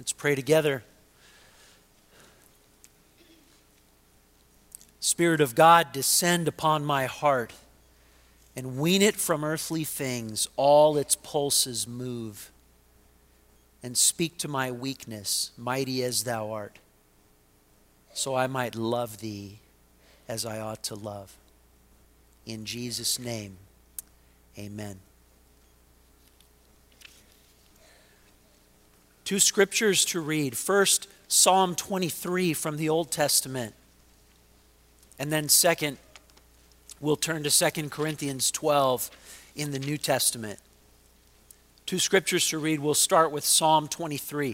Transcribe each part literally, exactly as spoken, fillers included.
Let's pray together. Spirit of God, descend upon my heart and wean it from earthly things. All its pulses move. And speak to my weakness, mighty as thou art, so I might love thee as I ought to love. In Jesus' name, amen. Two scriptures to read. First, Psalm twenty-three from the Old Testament. And then second, we'll turn to Second Corinthians twelve in the New Testament. Two scriptures to read. We'll start with Psalm twenty-three.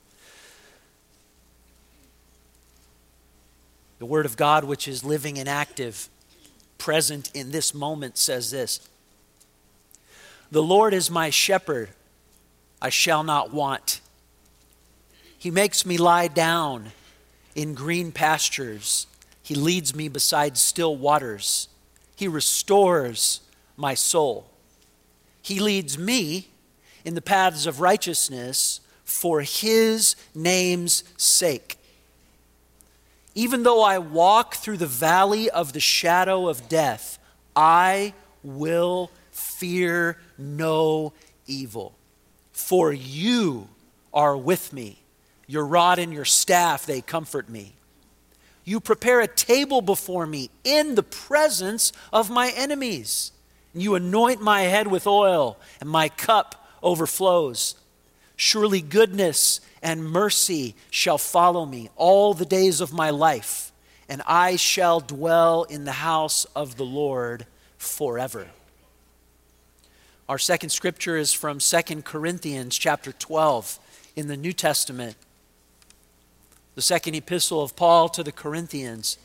The Word of God, which is living and active, present in this moment, says this: The Lord is my shepherd, I shall not want. He makes me lie down in green pastures. He leads me beside still waters. He restores my soul. He leads me in the paths of righteousness for his name's sake. Even though I walk through the valley of the shadow of death, I will fear no evil. For you are with me. Your rod and your staff, they comfort me. You prepare a table before me in the presence of my enemies. You anoint my head with oil, and my cup overflows. Surely goodness and mercy shall follow me all the days of my life, and I shall dwell in the house of the Lord forever. Our second scripture is from Second Corinthians chapter twelve in the New Testament. The second epistle of Paul to the Corinthians.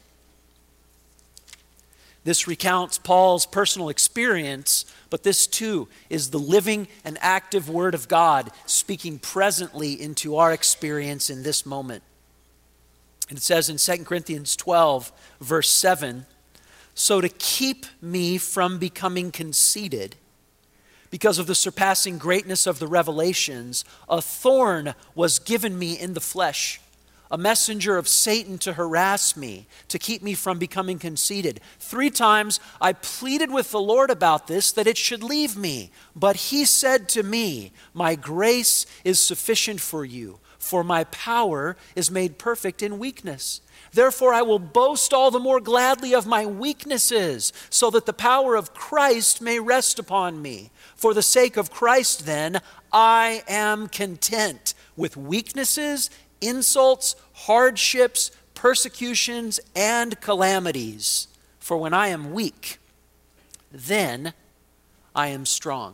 This recounts Paul's personal experience, but this too is the living and active Word of God speaking presently into our experience in this moment. And it says in Second Corinthians twelve, verse seven, So to keep me from becoming conceited, because of the surpassing greatness of the revelations, a thorn was given me in the flesh, a messenger of Satan to harass me, to keep me from becoming conceited. Three times I pleaded with the Lord about this, that it should leave me. But he said to me, My grace is sufficient for you, for my power is made perfect in weakness. Therefore I will boast all the more gladly of my weaknesses, so that the power of Christ may rest upon me. For the sake of Christ, then, I am content with weaknesses, insults, hardships, persecutions, and calamities. For when I am weak, then I am strong.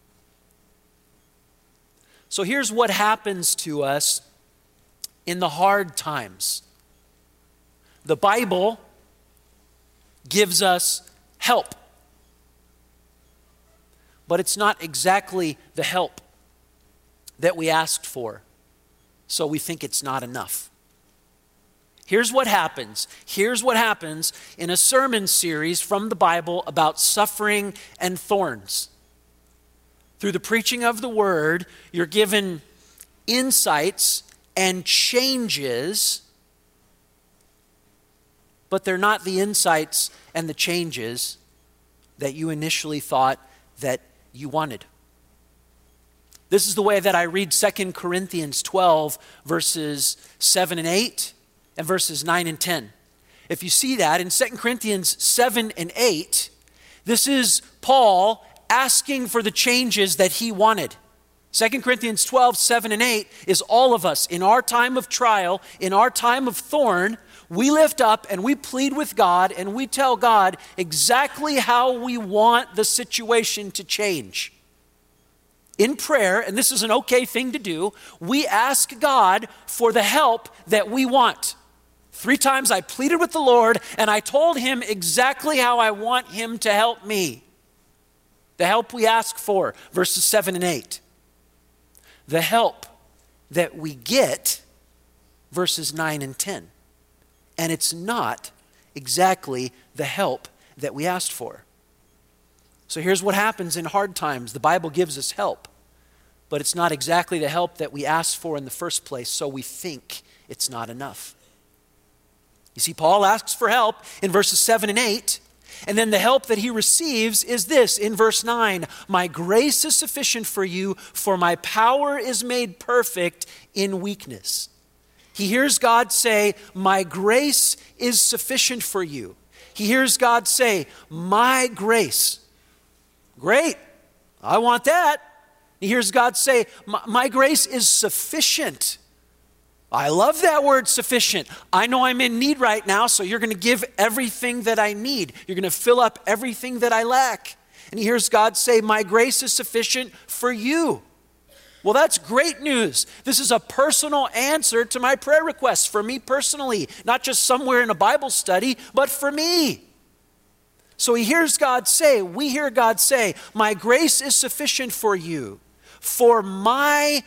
So here's what happens to us in the hard times. The Bible gives us help, but it's not exactly the help that we asked for. So we think it's not enough. Here's what happens. Here's what happens in a sermon series from the Bible about suffering and thorns. Through the preaching of the word, you're given insights and changes, but they're not the insights and the changes that you initially thought that you wanted. This is the way that I read Second Corinthians twelve, verses seven and eight, and verses nine and ten. If you see that in Second Corinthians seven and eight, this is Paul asking for the changes that he wanted. Second Corinthians twelve, seven and eight is all of us in our time of trial, in our time of thorn. We lift up and we plead with God and we tell God exactly how we want the situation to change. In prayer, and this is an okay thing to do, we ask God for the help that we want. Three times I pleaded with the Lord and I told him exactly how I want him to help me. The help we ask for, verses seven and eight. The help that we get, verses nine and ten. And it's not exactly the help that we asked for. So here's what happens in hard times. The Bible gives us help, but it's not exactly the help that we asked for in the first place, so we think it's not enough. You see, Paul asks for help in verses seven and eight, and then the help that he receives is this in verse nine. My grace is sufficient for you, for my power is made perfect in weakness. He hears God say, my grace is sufficient for you. He hears God say, my grace. Great, I want that. He hears God say, my, my grace is sufficient. I love that word sufficient. I know I'm in need right now, so you're going to give everything that I need. You're going to fill up everything that I lack. And he hears God say, my grace is sufficient for you. Well, that's great news. This is a personal answer to my prayer request for me personally, not just somewhere in a Bible study, but for me. So he hears God say, we hear God say, my grace is sufficient for you, for my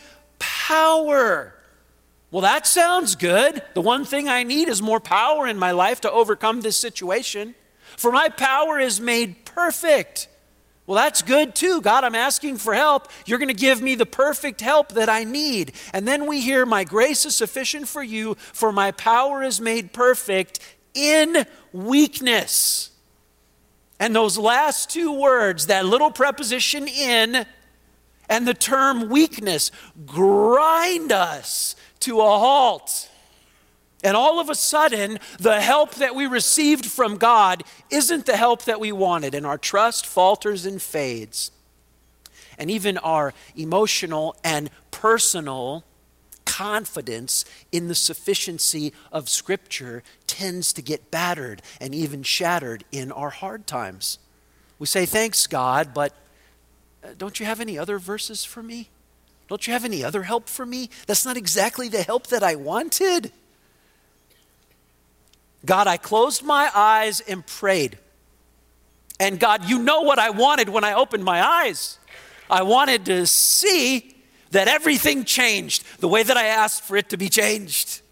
power. Well, that sounds good. The one thing I need is more power in my life to overcome this situation. For my power is made perfect. Well, that's good too. God, I'm asking for help. You're going to give me the perfect help that I need. And then we hear, my grace is sufficient for you, for my power is made perfect in weakness. And those last two words, that little preposition in and the term weakness, grind us to a halt. And all of a sudden, the help that we received from God isn't the help that we wanted, and our trust falters and fades. And even our emotional and personal confidence in the sufficiency of Scripture tends to get battered and even shattered in our hard times. We say, thanks, God, but don't you have any other verses for me? Don't you have any other help for me? That's not exactly the help that I wanted. God, I closed my eyes and prayed. And God, you know what I wanted when I opened my eyes. I wanted to see that everything changed the way that I asked for it to be changed.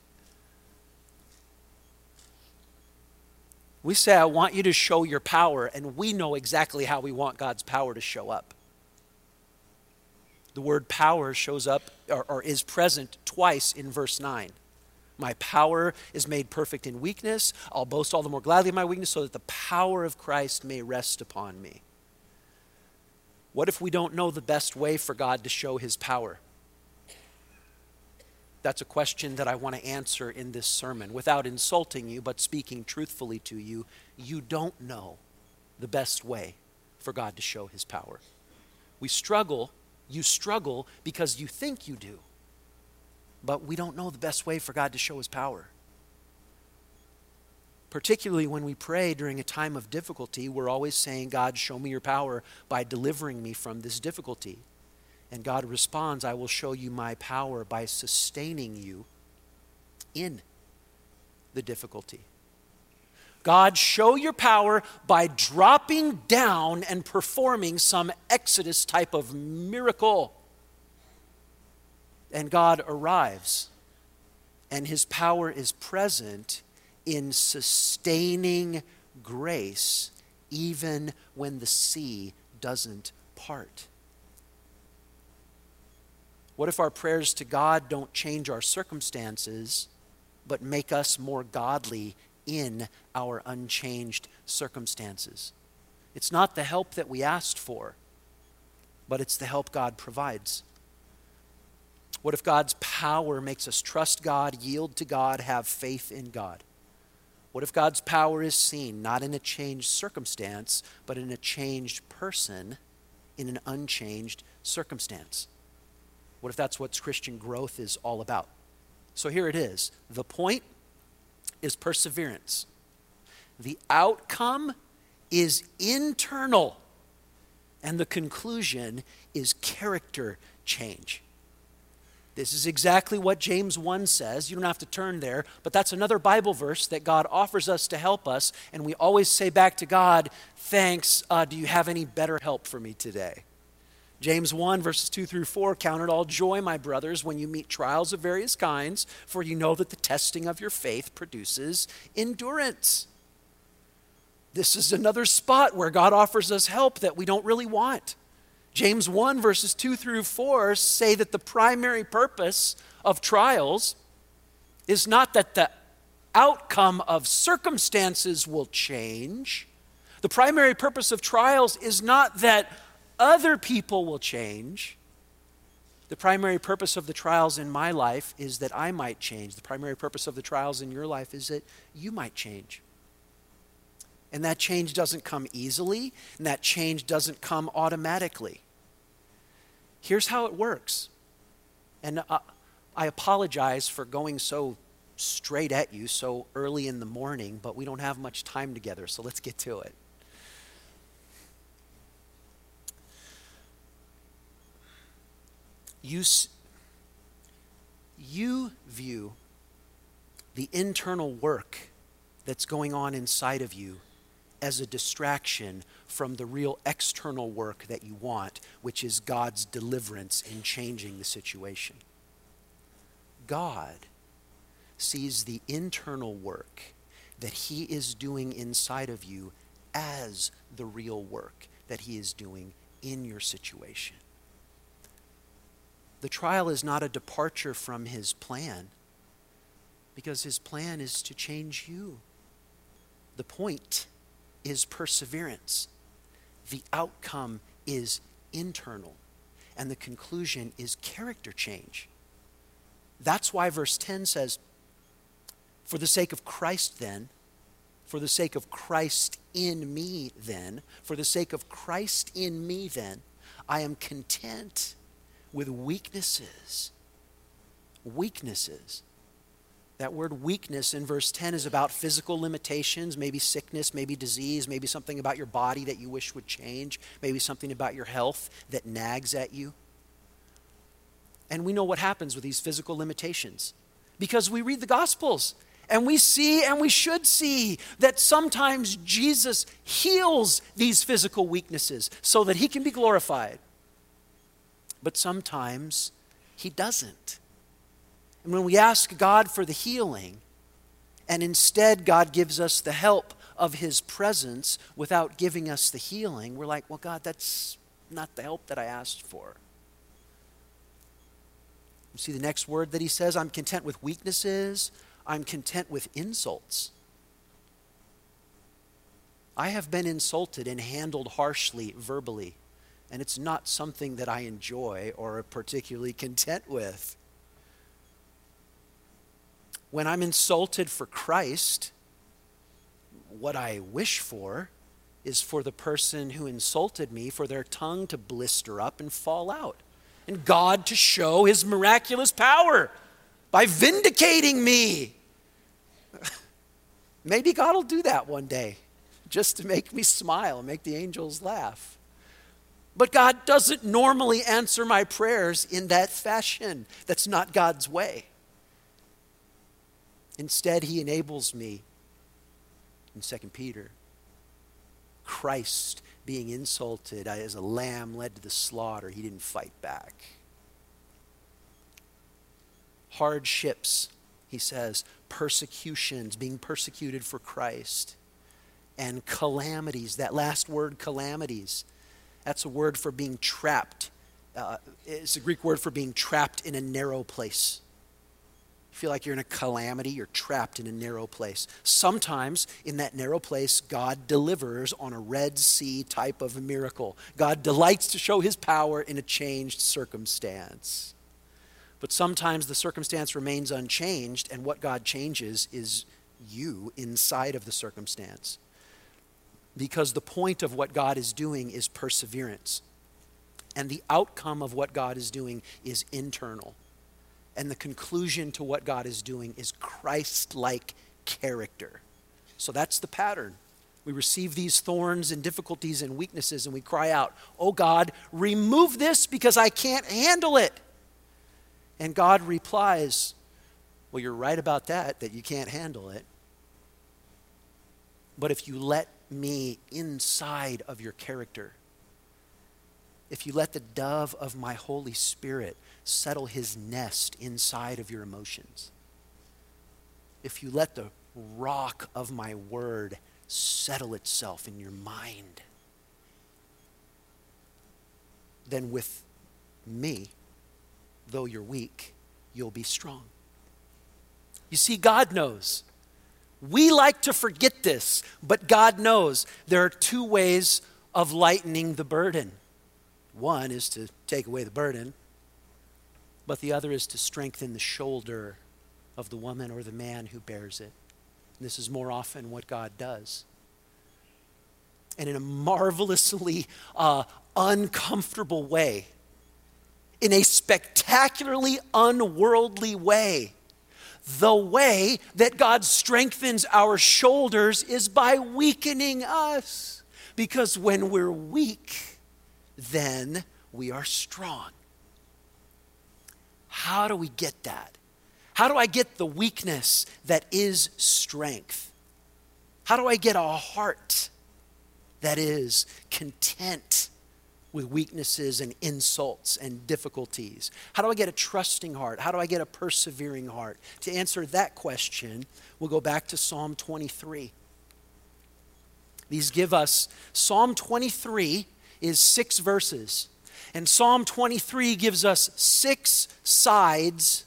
We say, I want you to show your power, and we know exactly how we want God's power to show up. The word power shows up or, or is present twice in verse nine. My power is made perfect in weakness. I'll boast all the more gladly of my weakness so that the power of Christ may rest upon me. What if we don't know the best way for God to show his power? That's a question that I want to answer in this sermon. Without insulting you, but speaking truthfully to you, you don't know the best way for God to show his power. We struggle, you struggle because you think you do. But we don't know the best way for God to show his power. Particularly when we pray during a time of difficulty, we're always saying, God, show me your power by delivering me from this difficulty. And God responds, I will show you my power by sustaining you in the difficulty. God, show your power by dropping down and performing some Exodus type of miracle. And God arrives, and his power is present in sustaining grace, even when the sea doesn't part. What if our prayers to God don't change our circumstances, but make us more godly in our unchanged circumstances? It's not the help that we asked for, but it's the help God provides. What if God's power makes us trust God, yield to God, have faith in God? What if God's power is seen not in a changed circumstance, but in a changed person in an unchanged circumstance? What if that's what Christian growth is all about? So here it is. The point is perseverance. The outcome is internal, and the conclusion is character change. This is exactly what James one says. You don't have to turn there, but that's another Bible verse that God offers us to help us, and we always say back to God, thanks, uh, do you have any better help for me today? James one, verses two through four, count it all joy, my brothers, when you meet trials of various kinds, for you know that the testing of your faith produces endurance. This is another spot where God offers us help that we don't really want. James one, verses two through four say that the primary purpose of trials is not that the outcome of circumstances will change. The primary purpose of trials is not that other people will change. The primary purpose of the trials in my life is that I might change. The primary purpose of the trials in your life is that you might change. And that change doesn't come easily, and that change doesn't come automatically. Here's how it works. And uh, I apologize for going so straight at you so early in the morning, but we don't have much time together, so let's get to it. You, you view the internal work that's going on inside of you as a distraction from the real external work that you want, which is God's deliverance in changing the situation. God sees the internal work that he is doing inside of you as the real work that he is doing in your situation. The trial is not a departure from his plan, because his plan is to change you. The point is perseverance. The outcome is internal, and the conclusion is character change. That's why verse ten says, for the sake of Christ then, for the sake of Christ in me then, for the sake of Christ in me then, I am content with weaknesses. Weaknesses. That word weakness in verse ten is about physical limitations, maybe sickness, maybe disease, maybe something about your body that you wish would change, maybe something about your health that nags at you. And we know what happens with these physical limitations because we read the Gospels and we see and we should see that sometimes Jesus heals these physical weaknesses so that he can be glorified. But sometimes he doesn't. And when we ask God for the healing, and instead God gives us the help of his presence without giving us the healing, we're like, well, God, that's not the help that I asked for. You see the next word that he says, I'm content with weaknesses, I'm content with insults. I have been insulted and handled harshly verbally. And it's not something that I enjoy or are particularly content with. When I'm insulted for Christ, what I wish for is for the person who insulted me, for their tongue to blister up and fall out. And God to show his miraculous power by vindicating me. Maybe God will do that one day, just to make me smile and make the angels laugh. But God doesn't normally answer my prayers in that fashion. That's not God's way. Instead, he enables me, in Second Peter, Christ being insulted as a lamb led to the slaughter, he didn't fight back. Hardships, he says, persecutions, being persecuted for Christ, and calamities, that last word, calamities, that's a word for being trapped. Uh, it's a Greek word for being trapped in a narrow place. You feel like you're in a calamity, you're trapped in a narrow place. Sometimes in that narrow place, God delivers on a Red Sea type of a miracle. God delights to show his power in a changed circumstance. But sometimes the circumstance remains unchanged, and what God changes is you inside of the circumstance. Because the point of what God is doing is perseverance. And the outcome of what God is doing is internal. And the conclusion to what God is doing is Christ-like character. So that's the pattern. We receive these thorns and difficulties and weaknesses and we cry out, oh God, remove this because I can't handle it. And God replies, well, you're right about that, that you can't handle it. But if you let me inside of your character, if you let the dove of my Holy Spirit settle his nest inside of your emotions, if you let the rock of my word settle itself in your mind, then with me, though you're weak, you'll be strong. You see, God knows. We like to forget this, but God knows there are two ways of lightening the burden. One is to take away the burden, but the other is to strengthen the shoulder of the woman or the man who bears it. And this is more often what God does. And in a marvelously uh, uncomfortable way, in a spectacularly unworldly way, the way that God strengthens our shoulders is by weakening us. Because when we're weak, then we are strong. How do we get that? How do I get the weakness that is strength? How do I get a heart that is content with weaknesses and insults and difficulties? How do I get a trusting heart? How do I get a persevering heart? To answer that question, we'll go back to Psalm twenty-three. These give us, Psalm twenty-three is six verses. And Psalm twenty-three gives us six sides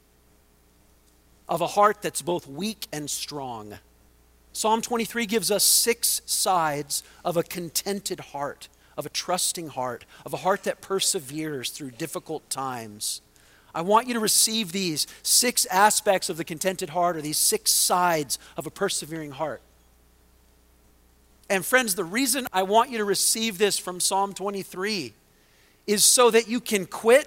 of a heart that's both weak and strong. Psalm twenty-three gives us six sides of a contented heart, of a trusting heart, of a heart that perseveres through difficult times. I want you to receive these six aspects of the contented heart, or these six sides of a persevering heart. And friends, the reason I want you to receive this from Psalm twenty-three is so that you can quit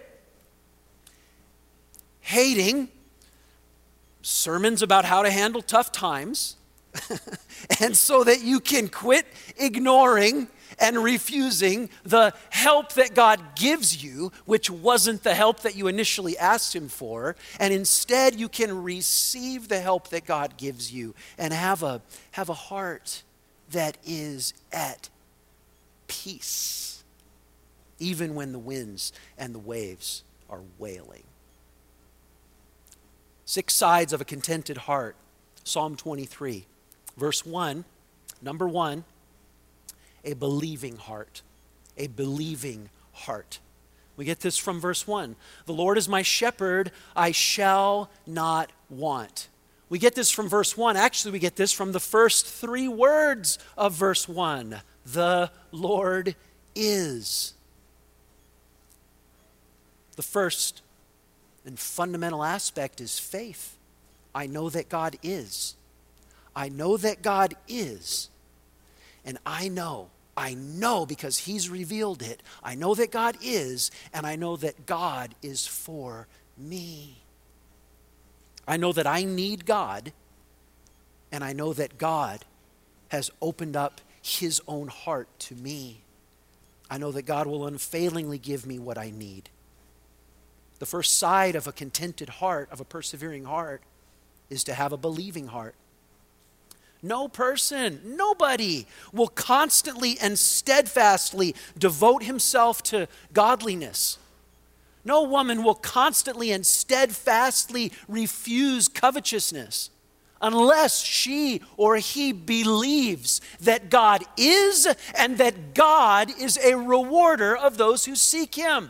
hating sermons about how to handle tough times, and so that you can quit ignoring and refusing the help that God gives you, which wasn't the help that you initially asked Him for, and instead you can receive the help that God gives you and have a, have a heart that is at peace, even when the winds and the waves are wailing. Six sides of a contented heart. Psalm twenty-three, verse one, number one, a believing heart. A believing heart. We get this from verse one. The Lord is my shepherd, I shall not want. We get this from verse one. Actually, we get this from the first three words of verse one. The Lord is. The first and fundamental aspect is faith. I know that God is. I know that God is. And I know, I know because He's revealed it. I know that God is, and I know that God is for me. I know that I need God, and I know that God has opened up His own heart to me. I know that God will unfailingly give me what I need. The first side of a contented heart, of a persevering heart, is to have a believing heart. No person, nobody will constantly and steadfastly devote himself to godliness. No woman will constantly and steadfastly refuse covetousness unless she or he believes that God is and that God is a rewarder of those who seek Him.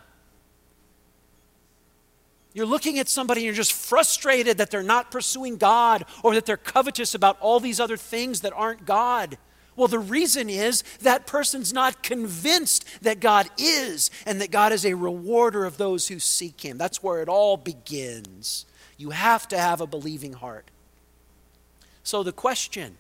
You're looking at somebody and you're just frustrated that they're not pursuing God, or that they're covetous about all these other things that aren't God. Well, the reason is that person's not convinced that God is, and that God is a rewarder of those who seek Him. That's where it all begins. You have to have a believing heart. So the question,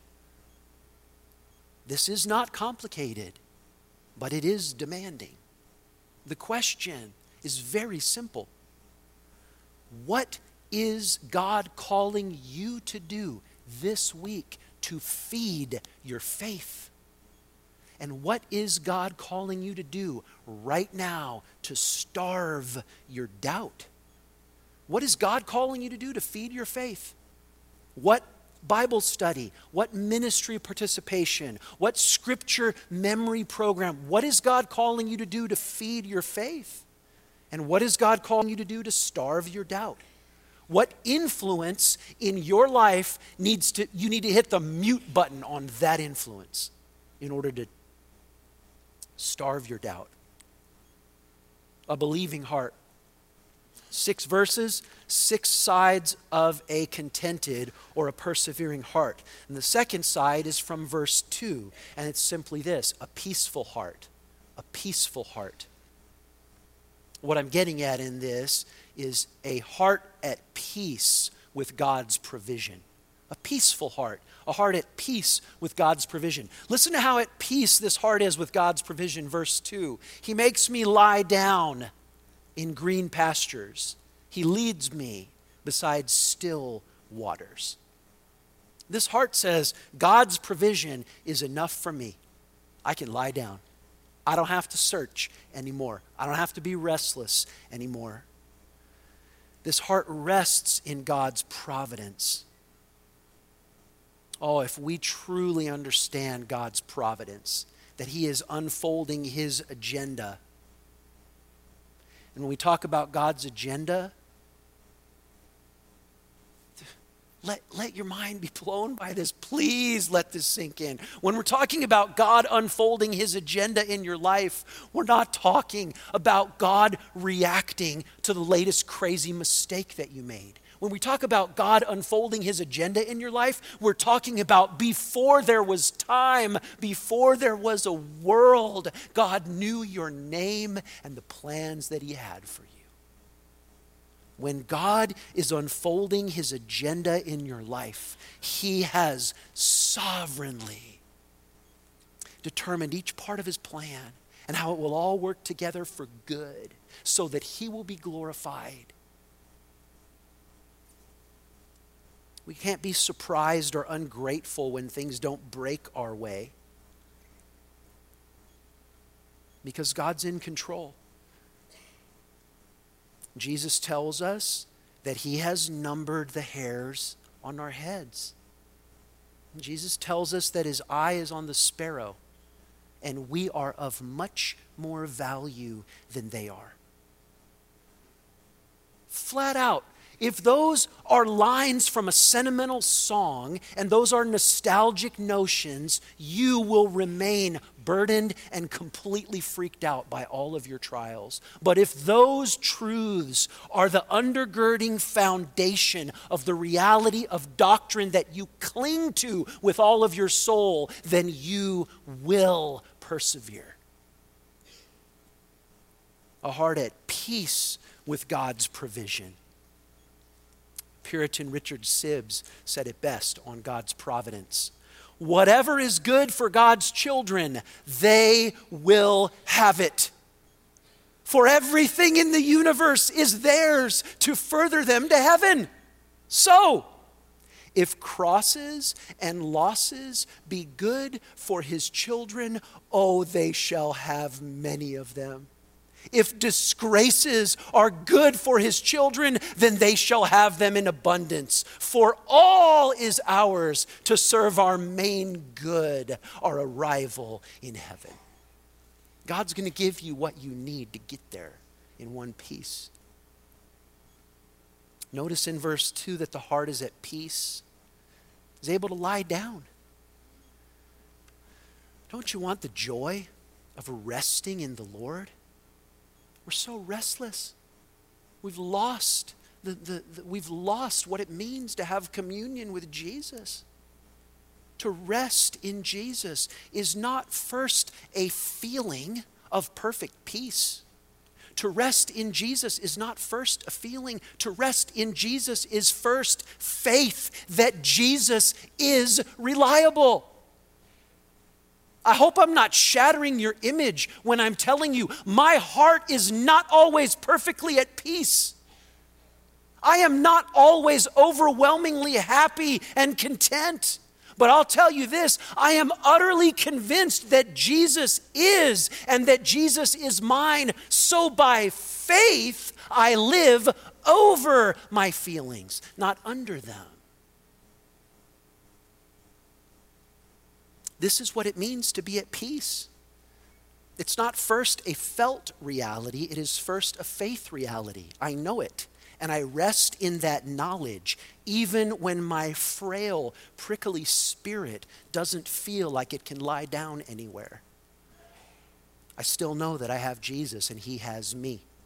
this is not complicated, but it is demanding. The question is very simple. What is God calling you to do this week to feed your faith? And what is God calling you to do right now to starve your doubt? What is God calling you to do to feed your faith? What Bible study? What ministry participation? What scripture memory program? What is God calling you to do to feed your faith? And what is God calling you to do to starve your doubt? What influence in your life needs to, you need to hit the mute button on that influence in order to starve your doubt? a believing heart. Six verses, six sides of a contented or a persevering heart. And the second side is from verse two, and it's simply this: a peaceful heart. A peaceful heart. What I'm getting at in this is a heart at peace with God's provision. A peaceful heart. A heart at peace with God's provision. Listen to how at peace this heart is with God's provision. Verse two. He makes me lie down in green pastures. He leads me beside still waters. This heart says, God's provision is enough for me. I can lie down. I don't have to search anymore. I don't have to be restless anymore. This heart rests in God's providence. Oh, if we truly understand God's providence, that He is unfolding His agenda. And when we talk about God's agenda, let, let your mind be blown by this. Please let this sink in. When we're talking about God unfolding His agenda in your life, we're not talking about God reacting to the latest crazy mistake that you made. When we talk about God unfolding His agenda in your life, we're talking about before there was time, before there was a world, God knew your name and the plans that He had for you. When God is unfolding His agenda in your life, He has sovereignly determined each part of His plan and how it will all work together for good so that He will be glorified. We can't be surprised or ungrateful when things don't break our way, because God's in control. Jesus tells us that He has numbered the hairs on our heads. Jesus tells us that His eye is on the sparrow, and we are of much more value than they are. Flat out. If those are lines from a sentimental song and those are nostalgic notions, you will remain burdened and completely freaked out by all of your trials. But if those truths are the undergirding foundation of the reality of doctrine that you cling to with all of your soul, then you will persevere. A heart at peace with God's provision. Puritan Richard Sibbes said it best on God's providence. Whatever is good for God's children, they will have it. For everything in the universe is theirs to further them to heaven. So, if crosses and losses be good for His children, oh, they shall have many of them. If disgraces are good for His children, then they shall have them in abundance. For all is ours to serve our main good, our arrival in heaven. God's going to give you what you need to get there in one piece. Notice in verse two that the heart is at peace, is able to lie down. Don't you want the joy of resting in the Lord? We're so restless. We've lost the, the, the, we've lost what it means to have communion with Jesus. To rest in Jesus is not first a feeling of perfect peace. To rest in Jesus is not first a feeling. To rest in Jesus is first faith that Jesus is reliable. I hope I'm not shattering your image when I'm telling you my heart is not always perfectly at peace. I am not always overwhelmingly happy and content. But I'll tell you this, I am utterly convinced that Jesus is and that Jesus is mine. So by faith, I live over my feelings, not under them. This is what it means to be at peace. It's not first a felt reality, it is first a faith reality. I know it, and I rest in that knowledge, even when my frail, prickly spirit doesn't feel like it can lie down anywhere. I still know that I have Jesus and He has me.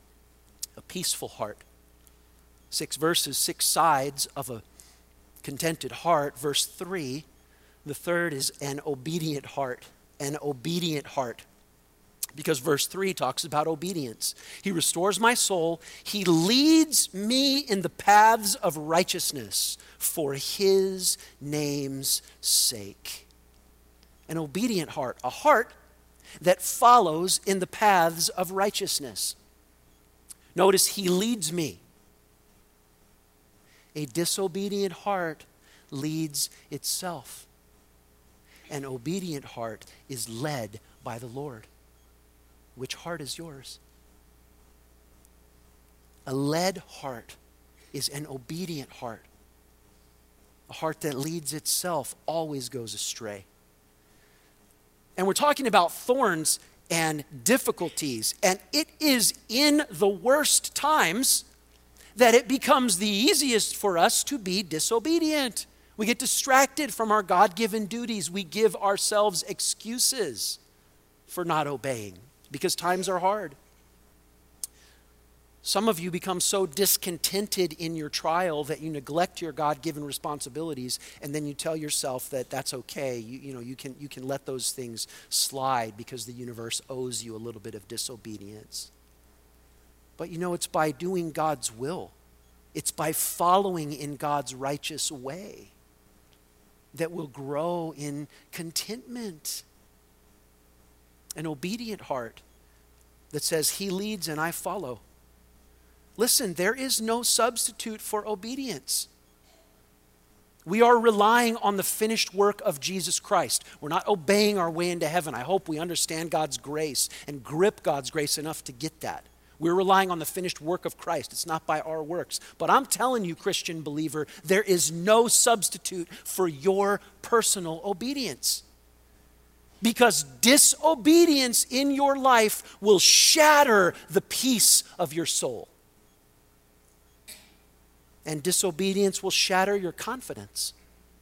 a peaceful heart. Six verses, six sides of a contented heart. Verse three, the third is an obedient heart, an obedient heart. Because verse three talks about obedience. He restores my soul. He leads me in the paths of righteousness for his name's sake. An obedient heart, a heart that follows in the paths of righteousness. Notice, he leads me. A disobedient heart leads itself. An obedient heart is led by the Lord. Which heart is yours? A led heart is an obedient heart. A heart that leads itself always goes astray. And we're talking about thorns and difficulties. And it is in the worst times that it becomes the easiest for us to be disobedient. We get distracted from our God-given duties. We give ourselves excuses for not obeying because times are hard. Some of you become so discontented in your trial that you neglect your God-given responsibilities, and then you tell yourself that that's okay. You, you know, you can, you can let those things slide because the universe owes you a little bit of disobedience. But you know, it's by doing God's will. It's by following in God's righteous way that we'll grow in contentment. An obedient heart that says, he leads and I follow. Listen, there is no substitute for obedience. We are relying on the finished work of Jesus Christ. We're not obeying our way into heaven. I hope we understand God's grace and grip God's grace enough to get that. We're relying on the finished work of Christ. It's not by our works. But I'm telling you, Christian believer, there is no substitute for your personal obedience. Because disobedience in your life will shatter the peace of your soul. And disobedience will shatter your confidence.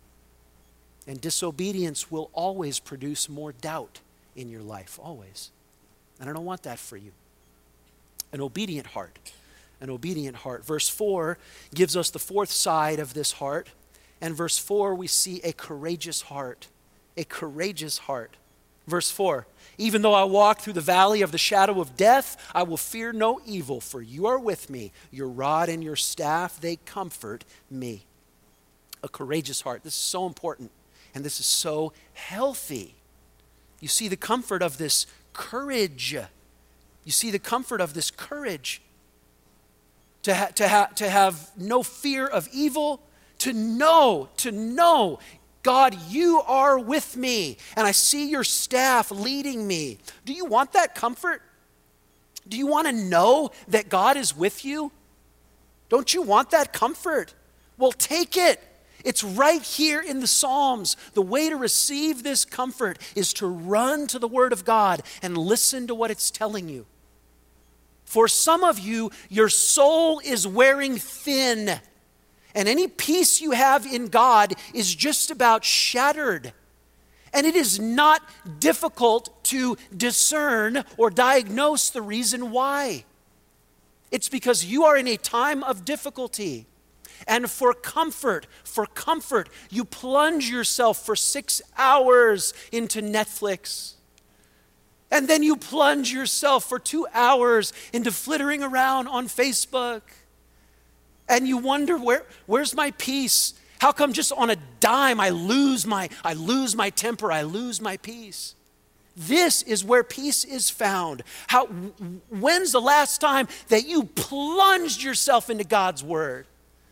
And disobedience will always produce more doubt in your life, always. And I don't want that for you. An obedient heart, an obedient heart. Verse four gives us the fourth side of this heart. And verse four, we see a courageous heart, a courageous heart. Verse four, even though I walk through the valley of the shadow of death, I will fear no evil, for you are with me. Your rod and your staff, they comfort me. A courageous heart. This is so important, and this is so healthy. You see the comfort of this courage. You see the comfort of this courage. To, ha- to, ha- to have no fear of evil, to know, to know, God, you are with me, and I see your staff leading me. Do you want that comfort? Do you want to know that God is with you? Don't you want that comfort? Well, take it. It's right here in the Psalms. The way to receive this comfort is to run to the Word of God and listen to what it's telling you. For some of you, your soul is wearing thin. And any peace you have in God is just about shattered. And it is not difficult to discern or diagnose the reason why. It's because you are in a time of difficulty. And for comfort, for comfort, you plunge yourself for six hours into Netflix. And then you plunge yourself for two hours into flittering around on Facebook. And you wonder, where, where's my peace? How come just on a dime I lose my, I lose my temper, I lose my peace? This is where peace is found. How, when's the last time that you plunged yourself into God's Word?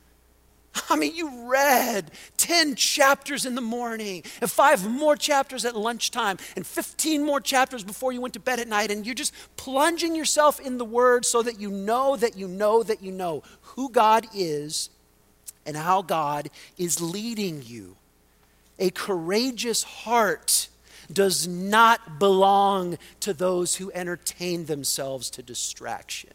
I mean, you read ten chapters in the morning and five more chapters at lunchtime and fifteen more chapters before you went to bed at night, and you're just plunging yourself in the Word so that you know that you know that you know who God is and how God is leading you. A courageous heart does not belong to those who entertain themselves to distraction.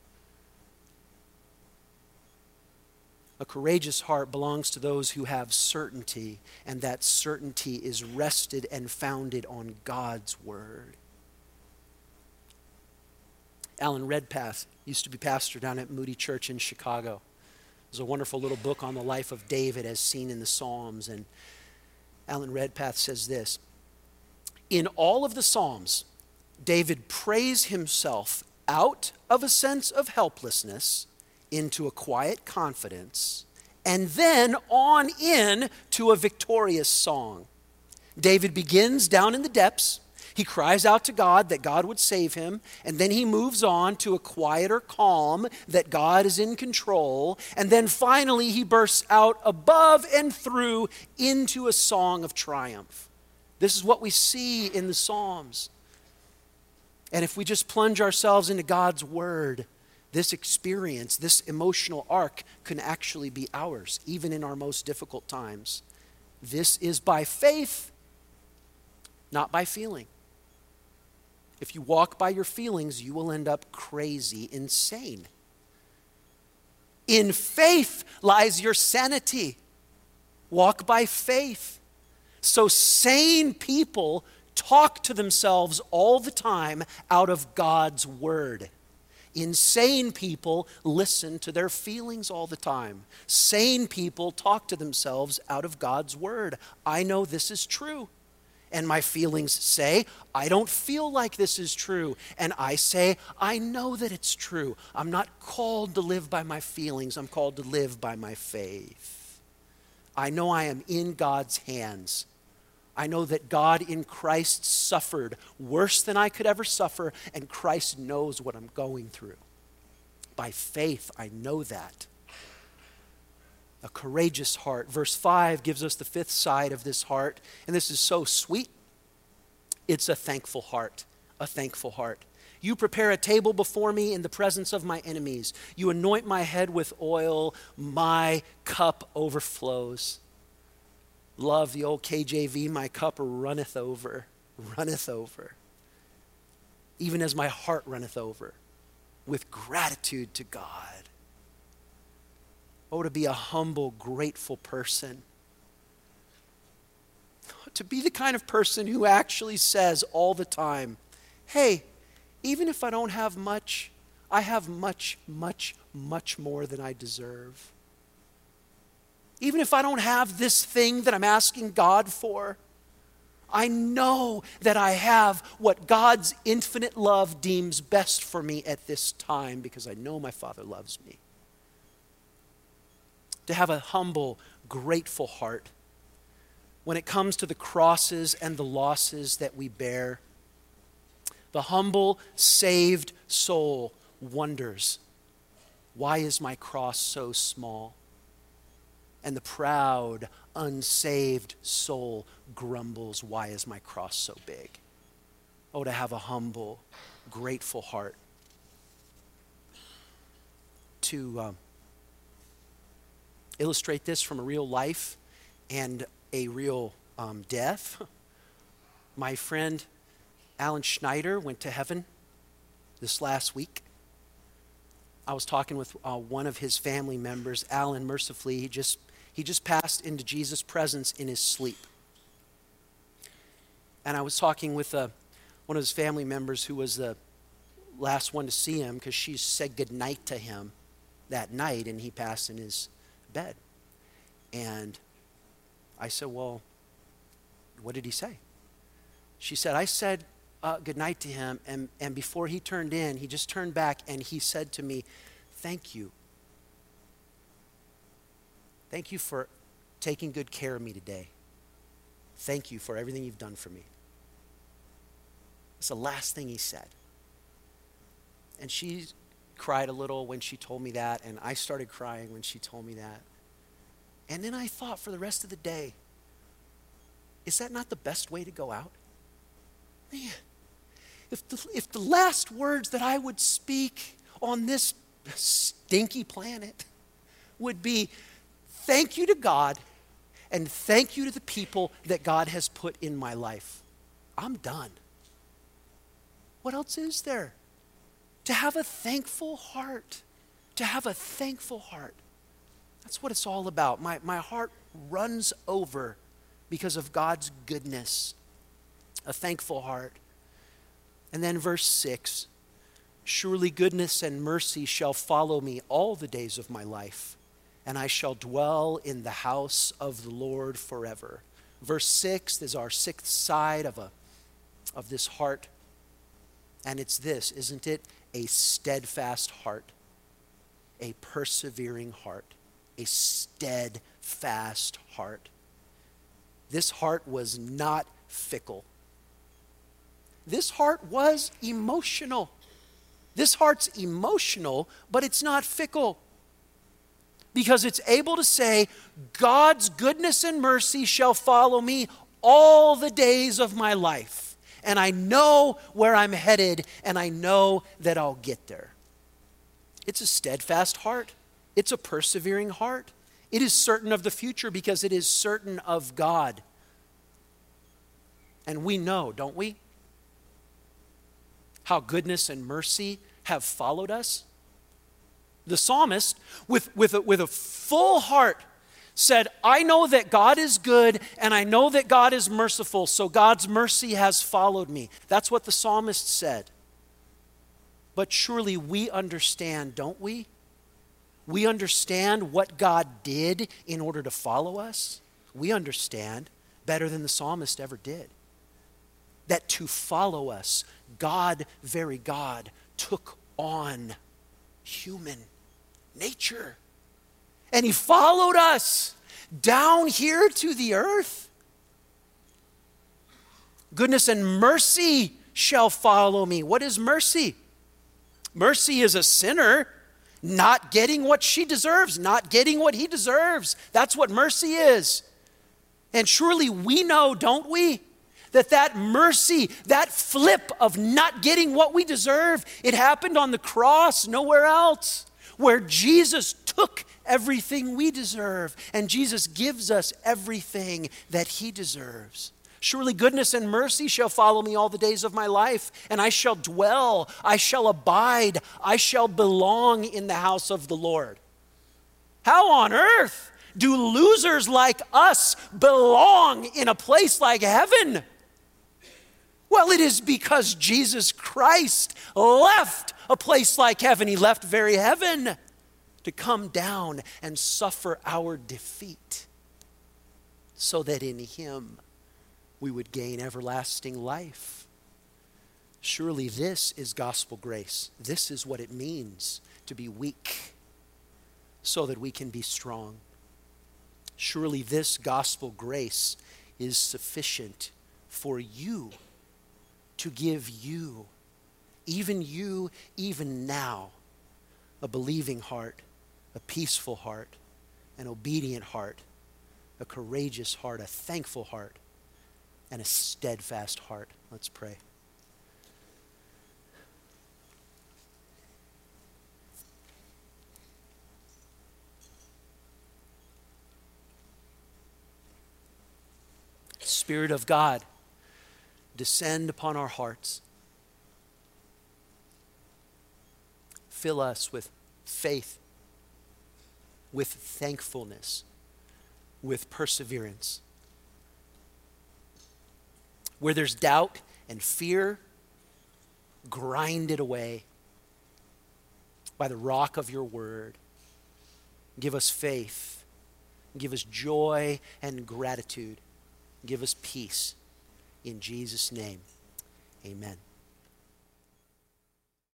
A courageous heart belongs to those who have certainty, and that certainty is rested and founded on God's Word. Alan Redpath used to be pastor down at Moody Church in Chicago. There's a wonderful little book on the life of David as seen in the Psalms. And Alan Redpath says this: in all of the Psalms, David prays himself out of a sense of helplessness into a quiet confidence, and then on in to a victorious song. David begins down in the depths. He cries out to God that God would save him, and then he moves on to a quieter calm that God is in control, and then finally he bursts out above and through into a song of triumph. This is what we see in the Psalms. And if we just plunge ourselves into God's word, this experience, this emotional arc can actually be ours, even in our most difficult times. This is by faith, not by feeling. If you walk by your feelings, you will end up crazy, insane. In faith lies your sanity. Walk by faith. So sane people talk to themselves all the time out of God's word. Insane people listen to their feelings all the time. Sane people talk to themselves out of God's word. I know this is true. And my feelings say, I don't feel like this is true. And I say, I know that it's true. I'm not called to live by my feelings. I'm called to live by my faith. I know I am in God's hands. I know that God in Christ suffered worse than I could ever suffer, and Christ knows what I'm going through. By faith, I know that. A courageous heart. Verse five gives us the fifth side of this heart, and this is so sweet. It's a thankful heart, a thankful heart. You prepare a table before me in the presence of my enemies. You anoint my head with oil, my cup overflows. Love the old K J V, my cup runneth over, runneth over. Even as my heart runneth over with gratitude to God. Oh, to be a humble, grateful person. To be the kind of person who actually says all the time, hey, even if I don't have much, I have much, much, much more than I deserve. Even if I don't have this thing that I'm asking God for, I know that I have what God's infinite love deems best for me at this time because I know my Father loves me. To have a humble, grateful heart when it comes to the crosses and the losses that we bear. The humble, saved soul wonders, why is my cross so small? And the proud, unsaved soul grumbles, why is my cross so big? Oh, to have a humble, grateful heart. To um, illustrate this from a real life and a real um, death, my friend Alan Schneider went to heaven this last week. I was talking with uh, one of his family members. Alan, mercifully, he just he just passed into Jesus' presence in his sleep. And I was talking with uh, one of his family members who was the last one to see him because she said goodnight to him that night, and he passed in his bed. And I said, well, what did he say? She said, I said uh, goodnight to him, and, and before he turned in, he just turned back and he said to me, thank you. Thank you for taking good care of me today. Thank you for everything you've done for me. That's the last thing he said. And she cried a little when she told me that, and I started crying when she told me that. And then I thought for the rest of the day, is that not the best way to go out? Man, if the, if the last words that I would speak on this stinky planet would be, thank you to God and thank you to the people that God has put in my life, I'm done. What else is there? To have a thankful heart. To have a thankful heart. That's what it's all about. My, my heart runs over because of God's goodness. A thankful heart. And then verse six Surely goodness and mercy shall follow me all the days of my life, and I shall dwell in the house of the Lord forever. Verse six is our sixth side of, a, of this heart. And it's this, isn't it? A steadfast heart, a persevering heart, a steadfast heart. This heart was not fickle. This heart was emotional. This heart's emotional, but it's not fickle. Because it's able to say, God's goodness and mercy shall follow me all the days of my life. And I know where I'm headed, and I know that I'll get there. It's a steadfast heart. It's a persevering heart. It is certain of the future because it is certain of God. And we know, don't we, how goodness and mercy have followed us? The psalmist, with, with, a, with a full heart, said, I know that God is good and I know that God is merciful, so God's mercy has followed me. That's what the psalmist said. But surely we understand, don't we? We understand what God did in order to follow us. We understand better than the psalmist ever did. That to follow us, God, very God, took on human nature. And he followed us down here to the earth. Goodness and mercy shall follow me. What is mercy? Mercy is a sinner not getting what she deserves, not getting what he deserves. That's what mercy is. And surely we know, don't we, that that mercy, that flip of not getting what we deserve, it happened on the cross, nowhere else, where Jesus took everything we deserve, and Jesus gives us everything that he deserves. Surely goodness and mercy shall follow me all the days of my life, and I shall dwell, I shall abide, I shall belong in the house of the Lord. How on earth do losers like us belong in a place like heaven? Well, it is because Jesus Christ left a place like heaven. He left very heaven to come down and suffer our defeat so that in him we would gain everlasting life. Surely this is gospel grace. This is what it means to be weak so that we can be strong. Surely this gospel grace is sufficient for you, to give you, even you, even now, a believing heart, a peaceful heart, an obedient heart, a courageous heart, a thankful heart, and a steadfast heart. Let's pray. Spirit of God, descend upon our hearts. Fill us with faith, with thankfulness, with perseverance. Where there's doubt and fear, grind it away by the rock of your word. Give us faith. Give us joy and gratitude. Give us peace. In Jesus' name, amen.